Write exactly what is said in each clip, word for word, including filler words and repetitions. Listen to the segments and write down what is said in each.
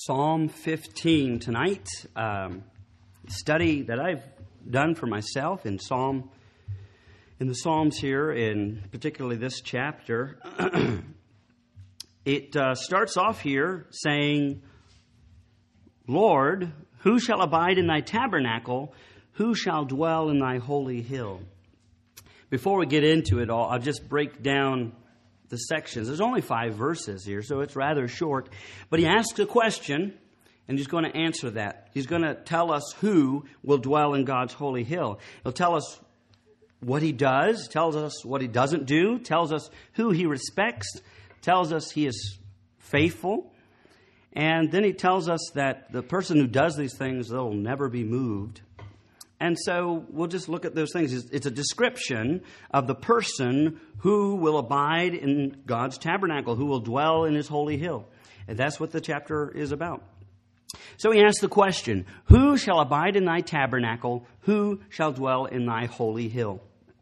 Psalm fifteen tonight. Um, study that I've done for myself in Psalm, in the Psalms here, in particularly this chapter. It uh, starts off here saying, Lord, who shall abide in thy tabernacle? Who shall dwell in thy holy hill? Before we get into it all, I'll just break down the sections. There's only five verses here, so it's rather short. But he asks a question, and he's going to answer that. He's going to tell us who will dwell in God's holy hill. He'll tell us what he does, tells us what he doesn't do, tells us who he respects, tells us he is faithful. And then he tells us that the person who does these things, they'll never be moved. And so we'll just look at those things. It's a description of the person who will abide in God's tabernacle, who will dwell in his holy hill. And that's what the chapter is about. So he asks the question, who shall abide in thy tabernacle? Who shall dwell in thy holy hill?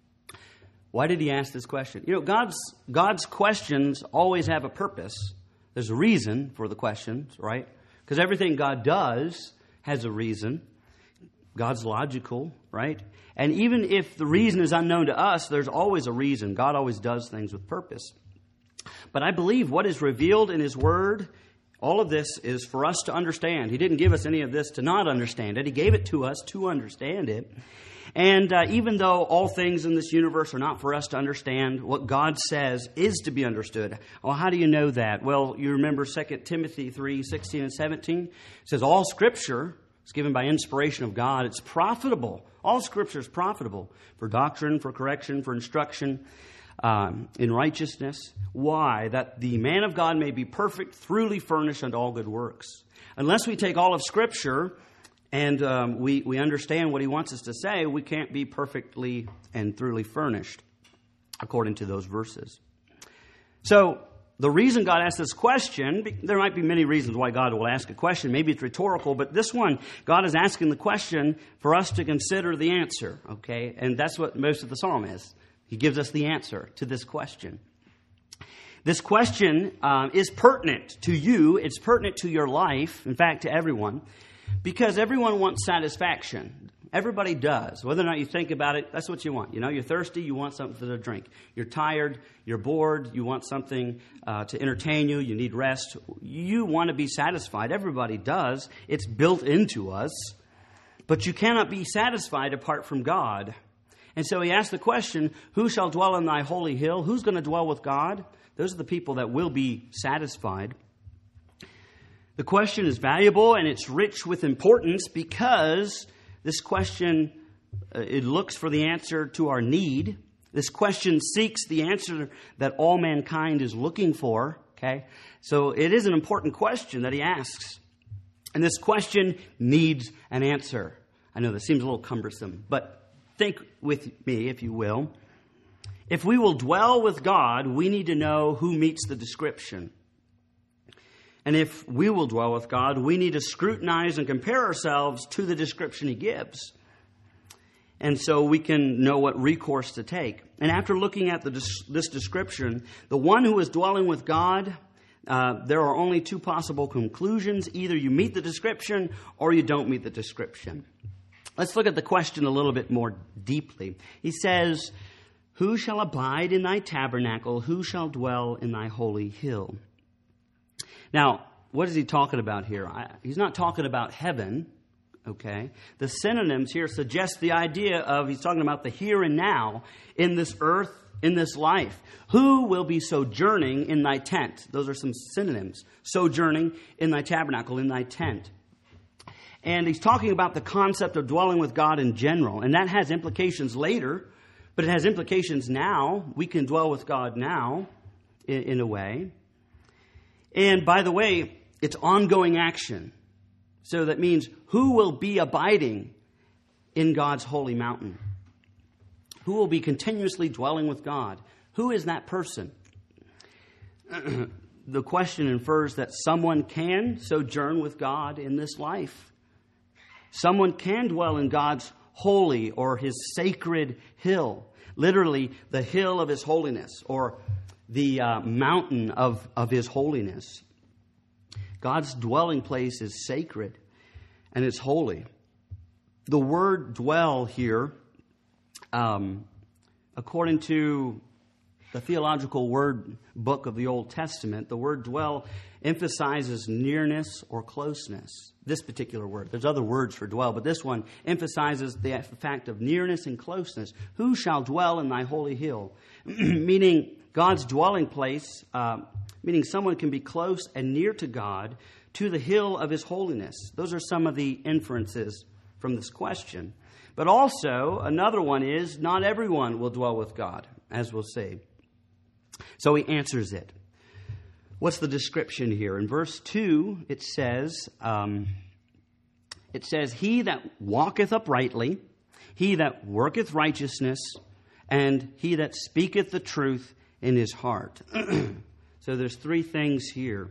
Why did he ask this question? You know, God's God's questions always have a purpose. There's a reason for the questions, right? Because everything God does has a reason. God's logical, right? And even if the reason is unknown to us, there's always a reason. God always does things with purpose. But I believe what is revealed in His Word, all of this is for us to understand. He didn't give us any of this to not understand it. He gave it to us to understand it. And uh, even though all things in this universe are not for us to understand, what God says is to be understood. Well, how do you know that? Well, you remember Second Timothy three, sixteen and seventeen. It says, all Scripture is given by inspiration of God. It's profitable. All Scripture is profitable for doctrine, for correction, for instruction um, in righteousness. Why? That the man of God may be perfect, thoroughly furnished unto all good works. Unless we take all of Scripture and um, we, we understand what He wants us to say, we can't be perfectly and thoroughly furnished according to those verses. So, the reason God asked this question, there might be many reasons why God will ask a question. Maybe it's rhetorical, but this one, God is asking the question for us to consider the answer, okay? And that's what most of the psalm is. He gives us the answer to this question. This question um, is pertinent to you. It's pertinent to your life, in fact, to everyone, because everyone wants satisfaction. Everybody does. Whether or not you think about it, that's what you want. You know, you're thirsty, you want something to drink. You're tired, you're bored, you want something uh, to entertain you, you need rest. You want to be satisfied. Everybody does. It's built into us. But you cannot be satisfied apart from God. And so he asked the question, who shall dwell in thy holy hill? Who's going to dwell with God? Those are the people that will be satisfied. The question is valuable and it's rich with importance because this question, uh, it looks for the answer to our need. This question seeks the answer that all mankind is looking for. Okay, so it is an important question that he asks. And this question needs an answer. I know this seems a little cumbersome, but think with me, if you will. If we will dwell with God, we need to know who meets the description. And if we will dwell with God, we need to scrutinize and compare ourselves to the description He gives. And so we can know what recourse to take. And after looking at the, this description, the one who is dwelling with God, uh, there are only two possible conclusions. Either you meet the description or you don't meet the description. Let's look at the question a little bit more deeply. He says, who shall abide in thy tabernacle? Who shall dwell in thy holy hill? Now, what is he talking about here? He's not talking about heaven, okay? The synonyms here suggest the idea of, he's talking about the here and now in this earth, in this life. Who will be sojourning in thy tent? Those are some synonyms. Sojourning in thy tabernacle, in thy tent. And he's talking about the concept of dwelling with God in general. And that has implications later, but it has implications now. We can dwell with God now, in, in a way. And by the way, it's ongoing action. So that means who will be abiding in God's holy mountain? Who will be continuously dwelling with God? Who is that person? The question infers that someone can sojourn with God in this life. Someone can dwell in God's holy or His sacred hill. Literally, the hill of His holiness, or the uh, mountain of, of His holiness. God's dwelling place is sacred and it's holy. The word dwell here, um, according to the Theological Word Book of the Old Testament, the word dwell emphasizes nearness or closeness. This particular word. There's other words for dwell, but this one emphasizes the fact of nearness and closeness. Who shall dwell in thy holy hill? Meaning God's dwelling place, uh, meaning someone can be close and near to God, to the hill of his holiness. Those are some of the inferences from this question. But also, another one is, not everyone will dwell with God, as we'll see. So he answers it. What's the description here? In verse two, it says, um, it says, he that walketh uprightly, he that worketh righteousness, and he that speaketh the truth in his heart. So there's three things here.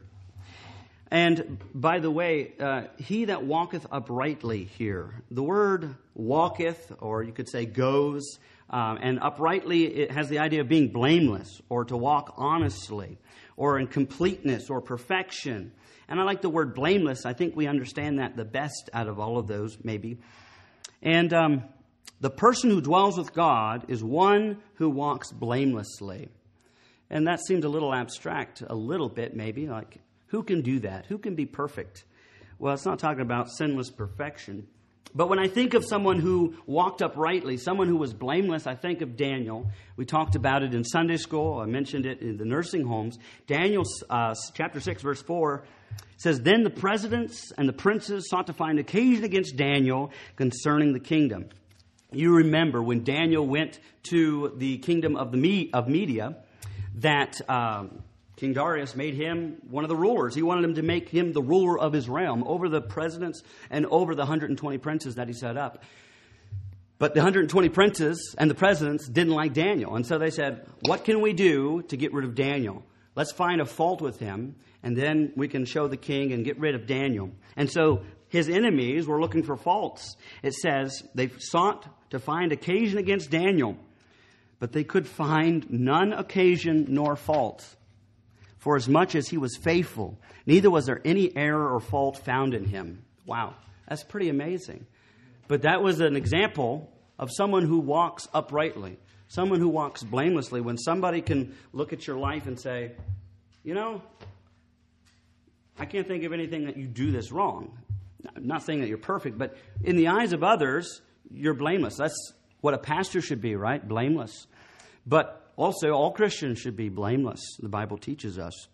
And by the way, uh, he that walketh uprightly here. The word walketh, or you could say goes, um, and uprightly, it has the idea of being blameless, or to walk honestly, or in completeness, or perfection. And I like the word blameless. I think we understand that the best out of all of those, maybe. And um, the person who dwells with God is one who walks blamelessly. And that seems a little abstract, a little bit maybe, like, who can do that? Who can be perfect? Well, it's not talking about sinless perfection. But when I think of someone who walked uprightly, someone who was blameless, I think of Daniel. We talked about it in Sunday school. I mentioned it in the nursing homes. Daniel uh, chapter six, verse four says, then the presidents and the princes sought to find occasion against Daniel concerning the kingdom. You remember when Daniel went to the kingdom of the Me- of Media, that um, King Darius made him one of the rulers. He wanted him to make him the ruler of his realm over the presidents and over the one hundred twenty princes that he set up. But the one hundred twenty princes and the presidents didn't like Daniel. And so they said, what can we do to get rid of Daniel? Let's find a fault with him, and then we can show the king and get rid of Daniel. And so his enemies were looking for faults. It says they sought to find occasion against Daniel, but they could find none occasion nor fault. For as much as he was faithful, neither was there any error or fault found in him. Wow, that's pretty amazing. But that was an example of someone who walks uprightly, someone who walks blamelessly. When somebody can look at your life and say, you know, I can't think of anything that you do this wrong. I'm not saying that you're perfect, but in the eyes of others, you're blameless. That's what a pastor should be, right? Blameless. But also, all Christians should be blameless. The Bible teaches us.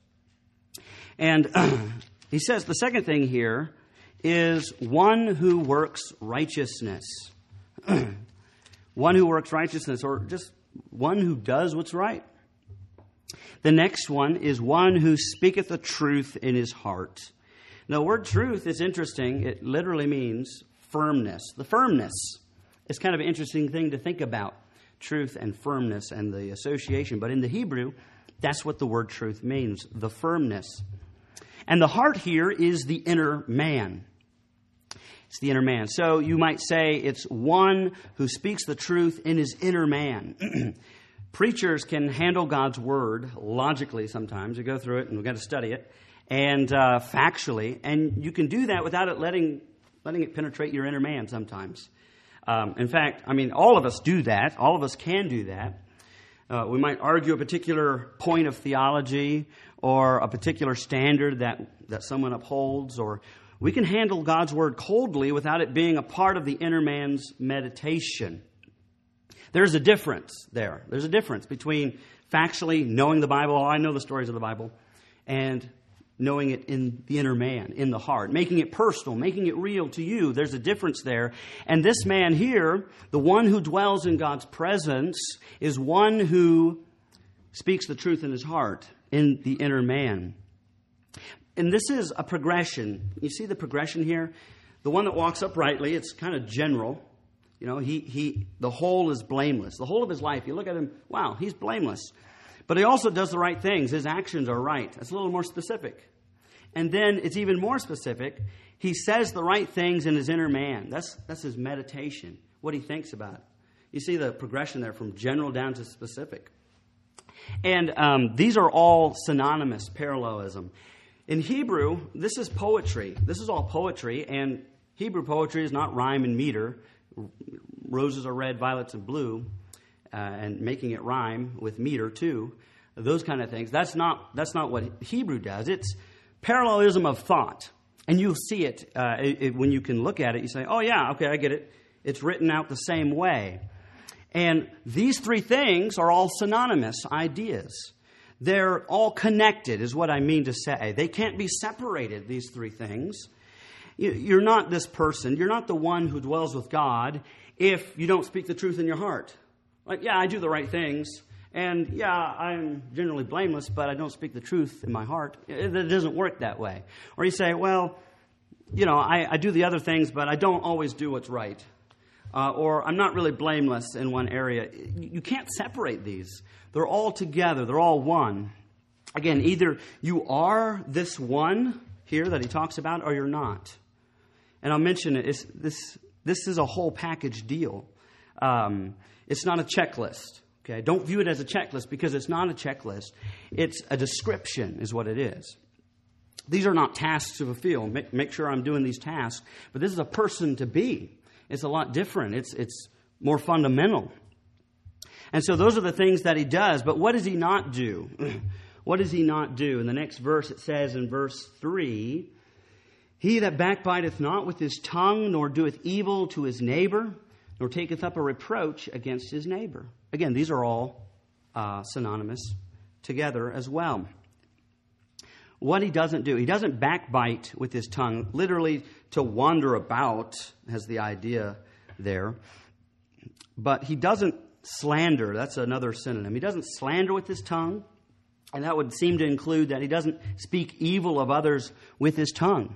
And he says the second thing here is one who works righteousness. One who works righteousness, or just one who does what's right. The next one is one who speaketh the truth in his heart. Now, the word truth is interesting. It literally means firmness. The firmness is kind of an interesting thing to think about. Truth and firmness and the association. But in the Hebrew, that's what the word truth means, the firmness. And the heart here is the inner man. It's the inner man. So you might say it's one who speaks the truth in his inner man. Preachers can handle God's word logically sometimes. You go through it and we've got to study it. And uh, factually. And you can do that without it letting, letting it penetrate your inner man sometimes. Um, in fact, I mean, all of us do that. All of us can do that. Uh, we might argue a particular point of theology or a particular standard that, that someone upholds, or we can handle God's word coldly without it being a part of the inner man's meditation. There's a difference there. There's a difference between factually knowing the Bible, oh, I know the stories of the Bible, and knowing it in the inner man, in the heart, making it personal, making it real to you. There's a difference there. And this man here, the one who dwells in God's presence, is one who speaks the truth in his heart, in the inner man. And this is a progression. You see the progression here? The one that walks uprightly, it's kind of general. You know, he he the whole is blameless. The whole of his life, you look at him, wow, he's blameless. But he also does the right things. His actions are right. It's a little more specific. And then it's even more specific. He says the right things in his inner man. That's that's his meditation, what he thinks about. You see the progression there from general down to specific. And um, these are all synonymous, parallelism. In Hebrew, this is poetry. This is all poetry, and Hebrew poetry is not rhyme and meter. Roses are red, violets are blue, uh, and making it rhyme with meter too. Those kind of things. That's not that's not what Hebrew does. It's parallelism of thought, and you'll see it, uh, it, it when you can look at it. You say, "Oh yeah, okay, I get it. It's written out the same way." And these three things are all synonymous ideas. They're all connected, is what I mean to say. They can't be separated, these three things. You're not this person. You're not the one who dwells with God if you don't speak the truth in your heart. Like, yeah, I do the right things. And, yeah, I'm generally blameless, but I don't speak the truth in my heart. It, it doesn't work that way. Or you say, well, you know, I, I do the other things, but I don't always do what's right. Uh, or I'm not really blameless in one area. You can't separate these. They're all together. They're all one. Again, either you are this one here that he talks about, or you're not. And I'll mention it. It's, this this is a whole package deal. Um, it's not a checklist. Okay, don't view it as a checklist, because it's not a checklist. It's a description, is what it is. These are not tasks to fulfill. Make, make sure I'm doing these tasks. But this is a person to be. It's a lot different. It's it's more fundamental. And so those are the things that he does. But what does he not do? What does he not do? In the next verse, it says in verse three, he that backbiteth not with his tongue, nor doeth evil to his neighbor, nor taketh up a reproach against his neighbor. Again, these are all uh, synonymous together as well. What he doesn't do, he doesn't backbite with his tongue, literally to wander about, has the idea there. But he doesn't slander. That's another synonym. He doesn't slander with his tongue, and that would seem to include that he doesn't speak evil of others with his tongue.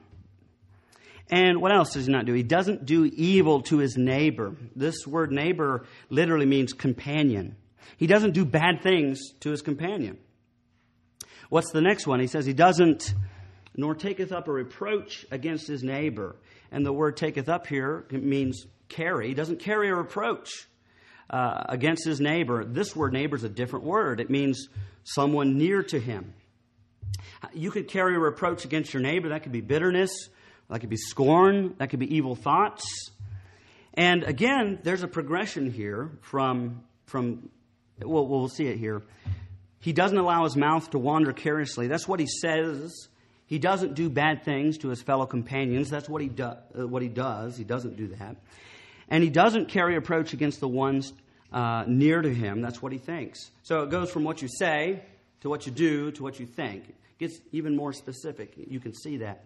And what else does he not do? He doesn't do evil to his neighbor. This word neighbor literally means companion. He doesn't do bad things to his companion. What's the next one? He says he doesn't, nor taketh up a reproach against his neighbor. And the word taketh up here means carry. He doesn't carry a reproach uh, against his neighbor. This word neighbor is a different word. It means someone near to him. You could carry a reproach against your neighbor. That could be bitterness. That could be scorn. That could be evil thoughts. And again, there's a progression here from, from well, we'll see it here. He doesn't allow his mouth to wander carelessly. That's what he says. He doesn't do bad things to his fellow companions. That's what he, do, uh, what he does. He doesn't do that. And he doesn't carry reproach against the ones uh, near to him. That's what he thinks. So it goes from what you say to what you do to what you think. It gets even more specific. You can see that.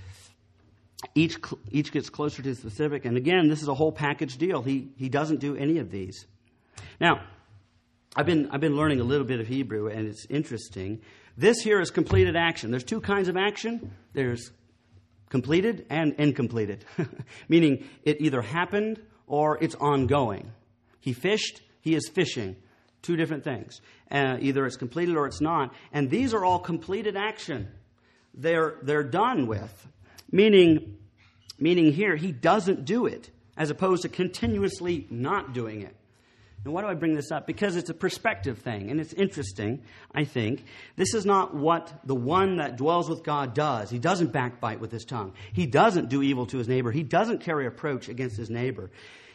Each each gets closer to the specific. And again, this is a whole package deal. He he doesn't do any of these. Now, I've been I've been learning a little bit of Hebrew, and it's interesting. This here is completed action. There's two kinds of action. There's completed and incompleted, meaning it either happened or it's ongoing. He fished, he is fishing. Two different things. Uh, either it's completed or it's not. And these are all completed action. They're they're done with. Meaning, meaning here, he doesn't do it, as opposed to continuously not doing it. And why do I bring this up? Because it's a perspective thing, and it's interesting, I think. This is not what the one that dwells with God does. He doesn't backbite with his tongue. He doesn't do evil to his neighbor. He doesn't carry reproach against his neighbor.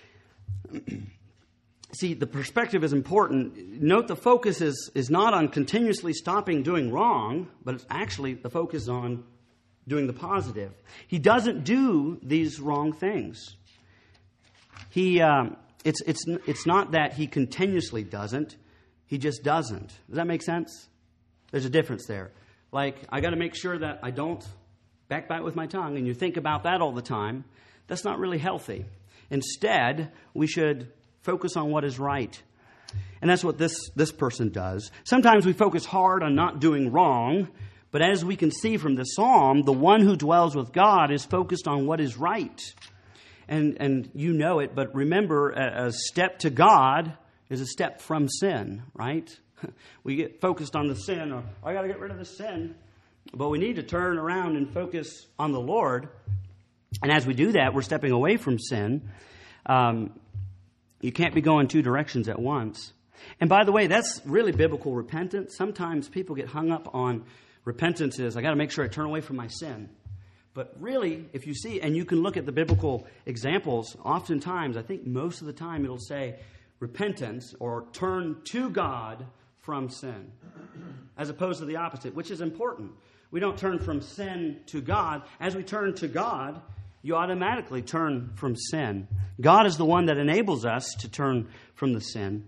See, the perspective is important. Note the focus is, is not on continuously stopping doing wrong, but it's actually the focus on doing the positive. He doesn't do these wrong things. He, um, it's it's it's not that he continuously doesn't. He just doesn't. Does that make sense? There's a difference there. Like, I got to make sure that I don't backbite with my tongue, and you think about that all the time. That's not really healthy. Instead, we should focus on what is right. And that's what this this person does. Sometimes we focus hard on not doing wrong. But as we can see from the psalm, the one who dwells with God is focused on what is right. And and you know it, but remember, a, a step to God is a step from sin, right? We get focused on the sin, or I got to get rid of the sin. But we need to turn around and focus on the Lord. And as we do that, we're stepping away from sin. Um, you can't be going two directions at once. And by the way, that's really biblical repentance. Sometimes people get hung up on Repentance is, I got to make sure I turn away from my sin. But really, if you see, and you can look at the biblical examples, oftentimes, I think most of the time it'll say repentance or turn to God from sin, as opposed to the opposite, which is important. We don't turn from sin to God. As we turn to God, you automatically turn from sin. God is the one that enables us to turn from the sin.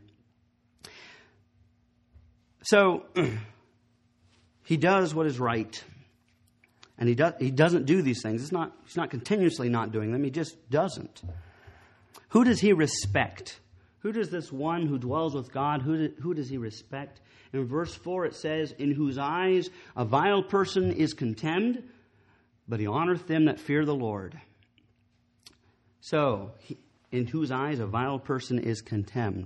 So, he does what is right. And he, does, he doesn't do these things. It's not, he's not continuously not doing them. He just doesn't. Who does he respect? Who does this one who dwells with God, who, do, who does he respect? In verse four it says, in whose eyes a vile person is contemned, but he honoreth them that fear the Lord. So, he, in whose eyes a vile person is contemned.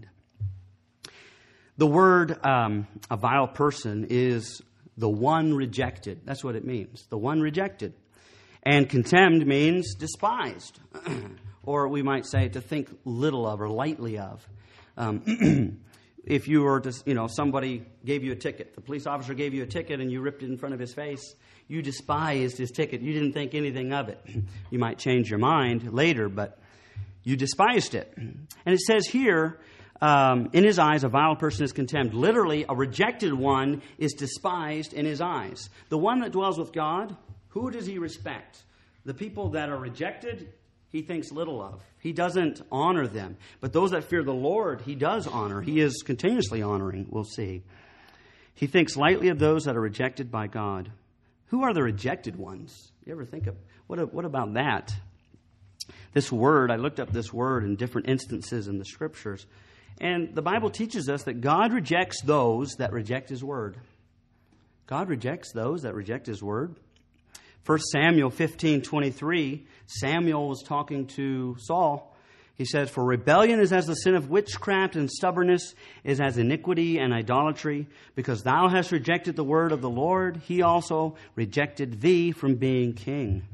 The word um, a vile person is the one rejected. That's what it means. The one rejected. And contemned means despised. Or we might say to think little of or lightly of. Um, if you were to, you know, somebody gave you a ticket. The police officer gave you a ticket and you ripped it in front of his face. You despised his ticket. You didn't think anything of it. You might change your mind later, but you despised it. And it says here, Um, in his eyes, a vile person is contemned. Literally, a rejected one is despised in his eyes. The one that dwells with God, who does he respect? The people that are rejected, he thinks little of. He doesn't honor them. But those that fear the Lord, he does honor. He is continuously honoring, we'll see. He thinks lightly of those that are rejected by God. Who are the rejected ones? You ever think of, what, what about that? This word, I looked up this word in different instances in the Scriptures. And the Bible teaches us that God rejects those that reject His Word. God rejects those that reject His Word. First Samuel fifteen twenty-three, Samuel was talking to Saul. He says, for rebellion is as the sin of witchcraft, and stubbornness is as iniquity and idolatry. Because thou hast rejected the word of the Lord, He also rejected thee from being king.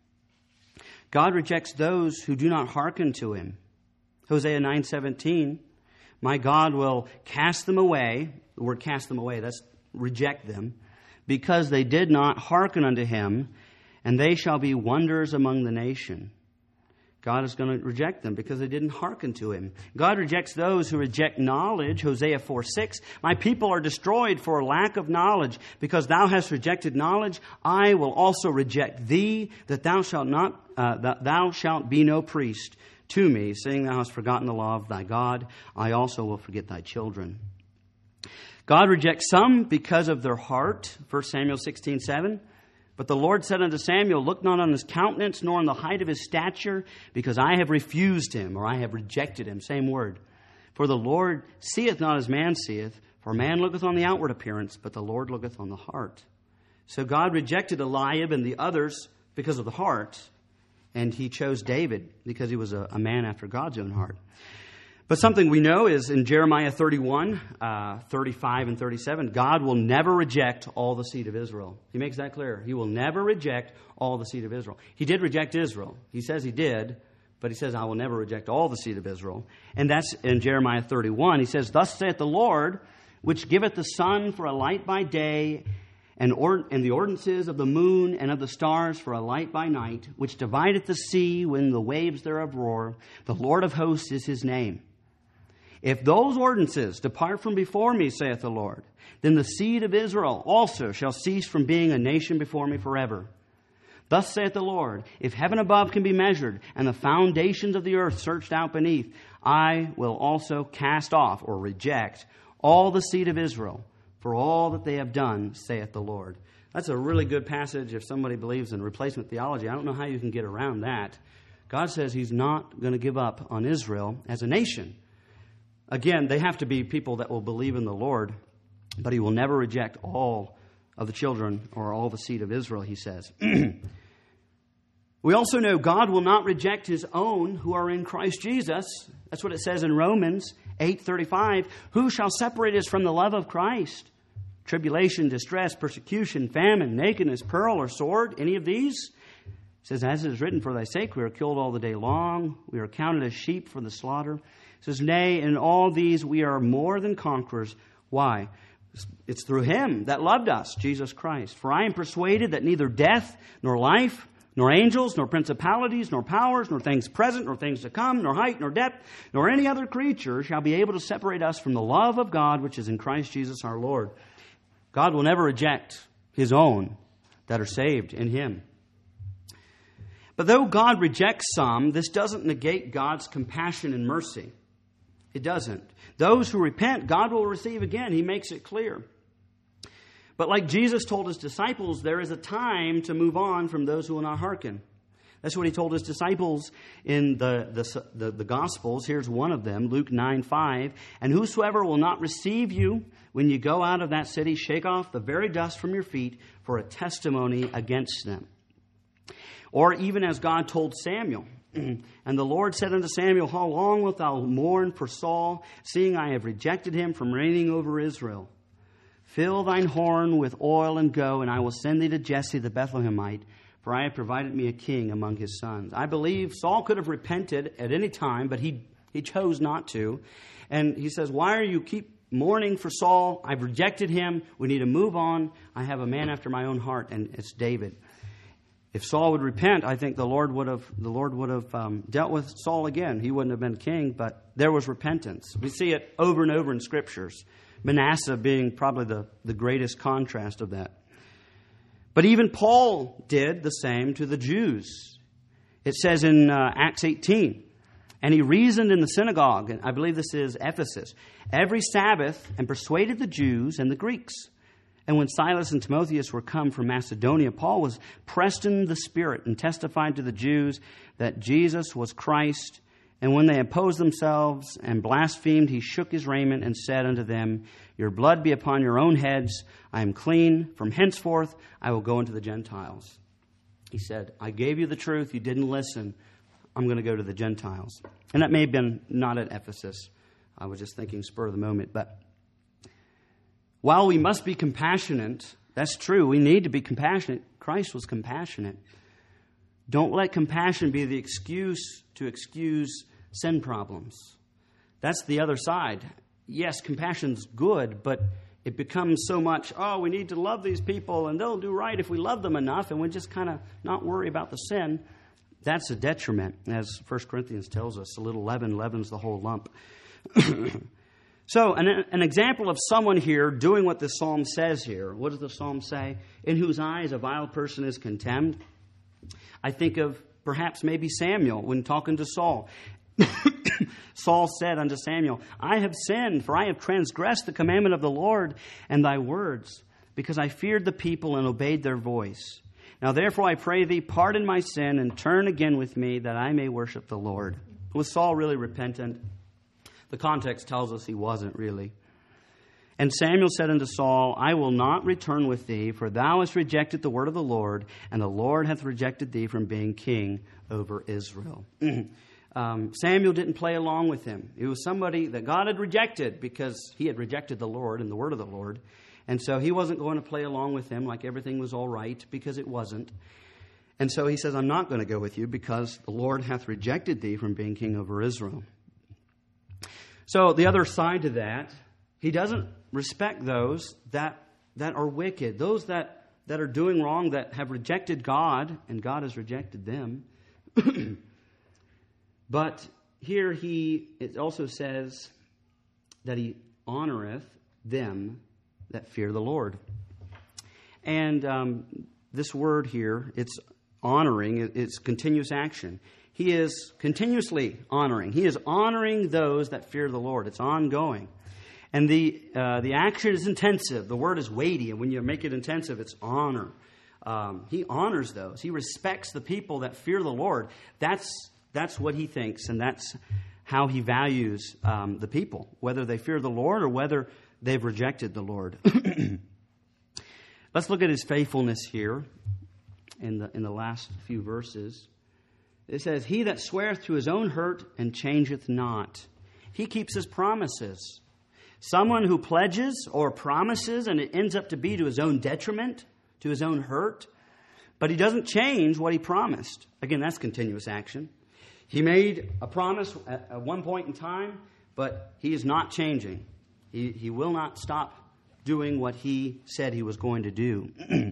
God rejects those who do not hearken to Him. Hosea nine seventeen, my God will cast them away. The word cast them away, that's reject them. Because they did not hearken unto Him, and they shall be wonders among the nation. God is going to reject them because they didn't hearken to Him. God rejects those who reject knowledge. Hosea four six, my people are destroyed for lack of knowledge. Because thou hast rejected knowledge, I will also reject thee, that thou shalt not, uh, that thou shalt be no priest to me, seeing thou hast forgotten the law of thy God, I also will forget thy children. God rejects some because of their heart. First Samuel sixteen seven. But the Lord said unto Samuel, look not on his countenance, nor on the height of his stature, because I have refused him, or I have rejected him. Same word. For the Lord seeth not as man seeth, for man looketh on the outward appearance, but the Lord looketh on the heart. So God rejected Eliab and the others because of the heart. And He chose David because he was a, a man after God's own heart. But something we know is in Jeremiah thirty-one, uh, thirty-five and thirty-seven, God will never reject all the seed of Israel. He makes that clear. He will never reject all the seed of Israel. He did reject Israel. He says He did, but He says, I will never reject all the seed of Israel. And that's in Jeremiah thirty-one. He says, thus saith the Lord, which giveth the sun for a light by day, And, or, and the ordinances of the moon and of the stars for a light by night, which divideth the sea when the waves thereof roar. The Lord of hosts is His name. If those ordinances depart from before me, saith the Lord, then the seed of Israel also shall cease from being a nation before me forever. Thus saith the Lord, if heaven above can be measured, and the foundations of the earth searched out beneath, I will also cast off or reject all the seed of Israel, for all that they have done, saith the Lord. That's a really good passage if somebody believes in replacement theology. I don't know how you can get around that. God says He's not going to give up on Israel as a nation. Again, they have to be people that will believe in the Lord, but He will never reject all of the children or all the seed of Israel, He says. We also know God will not reject His own who are in Christ Jesus. That's what it says in Romans eight thirty-five. Who shall separate us from the love of Christ? Tribulation, distress, persecution, famine, nakedness, peril, or sword, any of these? It says, as it is written, for thy sake we are killed all the day long. We are counted as sheep for the slaughter. It says, nay, in all these we are more than conquerors. Why? It's through him that loved us, Jesus Christ. For I am persuaded that neither death, nor life, nor angels, nor principalities, nor powers, nor things present, nor things to come, nor height, nor depth, nor any other creature shall be able to separate us from the love of God which is in Christ Jesus our Lord. God will never reject his own that are saved in him. But though God rejects some, this doesn't negate God's compassion and mercy. It doesn't. Those who repent, God will receive again. He makes it clear. But like Jesus told his disciples, there is a time to move on from those who will not hearken. That's what he told his disciples in the, the, the, the Gospels. Here's one of them, Luke nine five. And whosoever will not receive you when you go out of that city, shake off the very dust from your feet for a testimony against them. Or even as God told Samuel, and the Lord said unto Samuel, how long wilt thou mourn for Saul, seeing I have rejected him from reigning over Israel? Fill thine horn with oil and go, and I will send thee to Jesse the Bethlehemite, for I have provided me a king among his sons. I believe Saul could have repented at any time, but he, he chose not to. And he says, why are you keep mourning for Saul? I've rejected him. We need to move on. I have a man after my own heart, and it's David. If Saul would repent, I think the Lord would have the Lord would have um, dealt with Saul again. He wouldn't have been king, but there was repentance. We see it over and over in Scriptures. Manasseh being probably the, the greatest contrast of that. But even Paul did the same to the Jews. It says in uh, Acts eighteen, and he reasoned in the synagogue, and I believe this is Ephesus, every Sabbath, and persuaded the Jews and the Greeks. And when Silas and Timotheus were come from Macedonia, Paul was pressed in the Spirit and testified to the Jews that Jesus was Christ. And when they opposed themselves and blasphemed, he shook his raiment and said unto them, your blood be upon your own heads. I am clean. From henceforth I will go into the Gentiles. He said, I gave you the truth. You didn't listen. I'm going to go to the Gentiles. And that may have been not at Ephesus. I was just thinking spur of the moment, but while we must be compassionate, that's true. We need to be compassionate. Christ was compassionate. Don't let compassion be the excuse to excuse sin problems. That's the other side. Yes, compassion's good, but it becomes so much, oh, we need to love these people, and they'll do right if we love them enough, and we just kind of not worry about the sin. That's a detriment. As First Corinthians tells us, a little leaven leavens the whole lump. So, an, an example of someone here doing what the psalm says here. What does the psalm say? In whose eyes a vile person is contemned. I think of perhaps maybe Samuel when talking to Saul. Saul said unto Samuel, I have sinned, for I have transgressed the commandment of the Lord and thy words, because I feared the people and obeyed their voice. Now therefore I pray thee, pardon my sin, and turn again with me, that I may worship the Lord. Was Saul really repentant? The context tells us he wasn't really. And Samuel said unto Saul, I will not return with thee, for thou hast rejected the word of the Lord, and the Lord hath rejected thee from being king over Israel. um, Samuel didn't play along with him. He was somebody that God had rejected because he had rejected the Lord and the word of the Lord. And so he wasn't going to play along with him like everything was all right, because it wasn't. And so he says, I'm not going to go with you because the Lord hath rejected thee from being king over Israel. So the other side to that, he doesn't respect those that that are wicked, those that, that are doing wrong, that have rejected God, and God has rejected them. But here he it also says that he honoreth them that fear the Lord. And um, this word here, it's honoring, it's continuous action. He is continuously honoring. He is honoring those that fear the Lord. It's ongoing. And the uh, the action is intensive. The word is weighty. And when you make it intensive, it's honor. Um, he honors those. He respects the people that fear the Lord. That's that's what he thinks. And that's how he values um, the people, whether they fear the Lord or whether they've rejected the Lord. Let's look at his faithfulness here in the in the last few verses. It says, he that sweareth to his own hurt and changeth not. He keeps his promises. Someone who pledges or promises and it ends up to be to his own detriment, to his own hurt, but he doesn't change what he promised. Again, that's continuous action. He made a promise at one point in time, but he is not changing. He, he will not stop doing what he said he was going to do.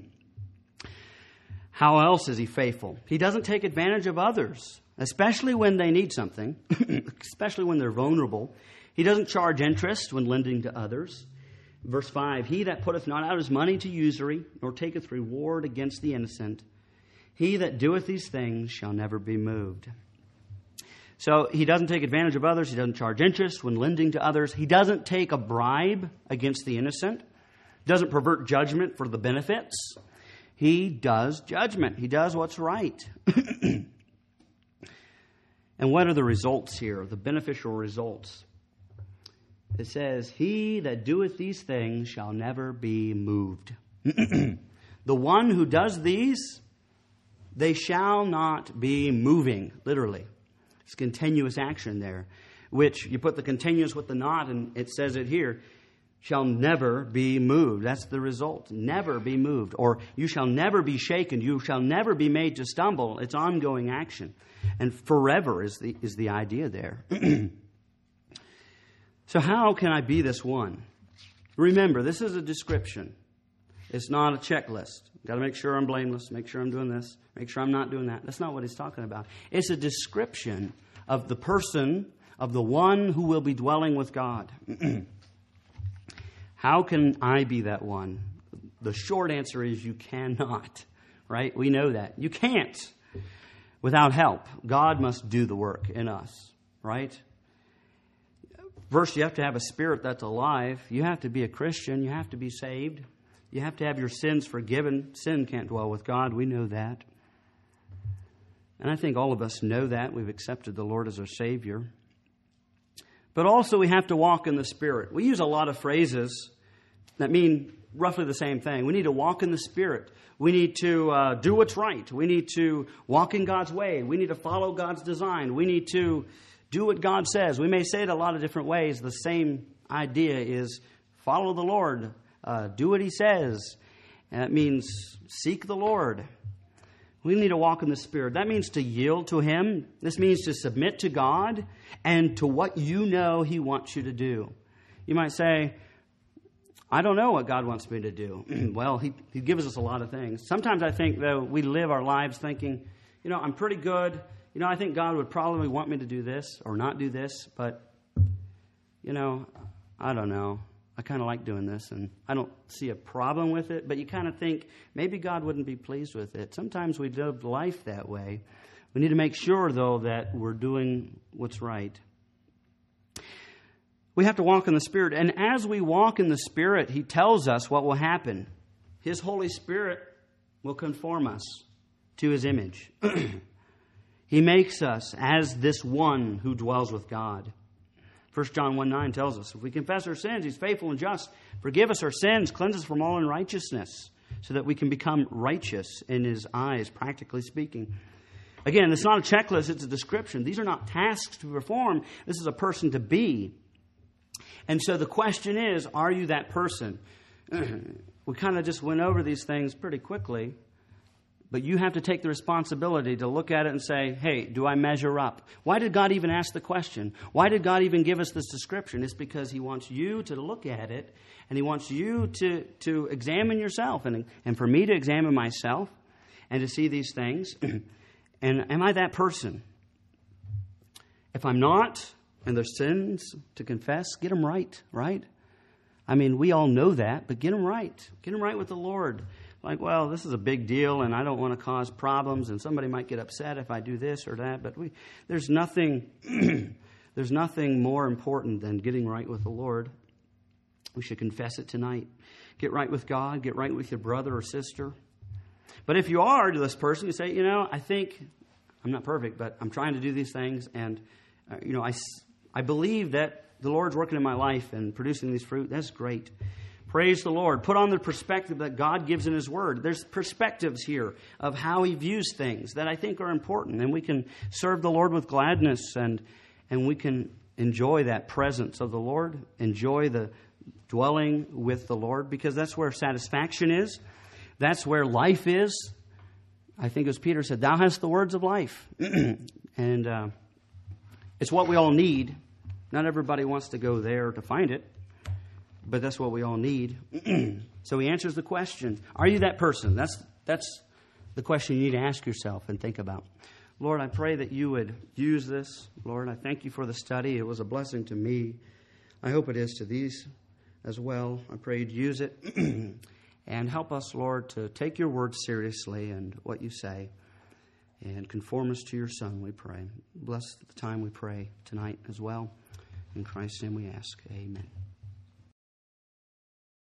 How else is he faithful? He doesn't take advantage of others, especially when they need something, especially when they're vulnerable. He doesn't charge interest when lending to others. Verse five, he that putteth not out his money to usury, nor taketh reward against the innocent, he that doeth these things shall never be moved. So he doesn't take advantage of others. He doesn't charge interest when lending to others. He doesn't take a bribe against the innocent. Doesn't pervert judgment for the benefits. He does judgment. He does what's right. And what are the results here? The beneficial results. It says, he that doeth these things shall never be moved. The one who does these, they shall not be moving, literally. It's continuous action there, which you put the continuous with the not, and it says it here, shall never be moved. That's the result. Never be moved. Or you shall never be shaken. You shall never be made to stumble. It's ongoing action. And forever is the, is the idea there. So how can I be this one? Remember, this is a description. It's not a checklist. Got to make sure I'm blameless, make sure I'm doing this, make sure I'm not doing that. That's not what he's talking about. It's a description of the person, of the one who will be dwelling with God. How can I be that one? The short answer is you cannot, right? We know that. You can't without help. God must do the work in us, right? First, you have to have a spirit that's alive. You have to be a Christian. You have to be saved. You have to have your sins forgiven. Sin can't dwell with God. We know that. And I think all of us know that. We've accepted the Lord as our Savior. But also we have to walk in the Spirit. We use a lot of phrases that mean roughly the same thing. We need to walk in the Spirit. We need to uh, do what's right. We need to walk in God's way. We need to follow God's design. We need to do what God says. We may say it a lot of different ways. The same idea is follow the Lord. Uh, do what He says. And that means seek the Lord. We need to walk in the Spirit. That means to yield to Him. This means to submit to God and to what you know He wants you to do. You might say, I don't know what God wants me to do. Well, he, he gives us a lot of things. Sometimes I think, though, we live our lives thinking, you know, I'm pretty good. You know, I think God would probably want me to do this or not do this, but, you know, I don't know. I kind of like doing this, and I don't see a problem with it, but you kind of think maybe God wouldn't be pleased with it. Sometimes we live life that way. We need to make sure, though, that we're doing what's right. We have to walk in the Spirit, and as we walk in the Spirit, He tells us what will happen. His Holy Spirit will conform us to His image. He makes us as this one who dwells with God. First John one nine tells us, if we confess our sins, He's faithful and just, forgive us our sins, cleanse us from all unrighteousness, so that we can become righteous in His eyes, practically speaking. Again, it's not a checklist, it's a description. These are not tasks to perform. This is a person to be. And so the question is, are you that person? We kind of just went over these things pretty quickly. But you have to take the responsibility to look at it and say, hey, do I measure up? Why did God even ask the question? Why did God even give us this description? It's because He wants you to look at it, and He wants you to, to examine yourself, and, and for me to examine myself and to see these things. And am I that person? If I'm not, and there's sins to confess, get them right, right? I mean, we all know that, but get them right. Get them right with the Lord. Like, well, this is a big deal, and I don't want to cause problems, and somebody might get upset if I do this or that. But we, there's nothing, there's nothing more important than getting right with the Lord. We should confess it tonight. Get right with God. Get right with your brother or sister. But if you are to this person, you say, you know, I think I'm not perfect, but I'm trying to do these things, and uh, you know, I, I believe that the Lord's working in my life and producing these fruit. That's great. Praise the Lord. Put on the perspective that God gives in His Word. There's perspectives here of how He views things that I think are important. And we can serve the Lord with gladness, and and we can enjoy that presence of the Lord, enjoy the dwelling with the Lord, because that's where satisfaction is. That's where life is. I think as Peter said, thou hast the words of life. And uh, it's what we all need. Not everybody wants to go there to find it. but that's what we all need. So he answers the question, are you that person? That's that's the question you need to ask yourself and think about. Lord, I pray that you would use this. Lord, I thank you for the study. It was a blessing to me. I hope it is to these as well. I pray you'd use it. And help us, Lord, to take your word seriously and what you say. And conform us to your Son, we pray. Bless the time we pray tonight as well. In Christ's name we ask. Amen.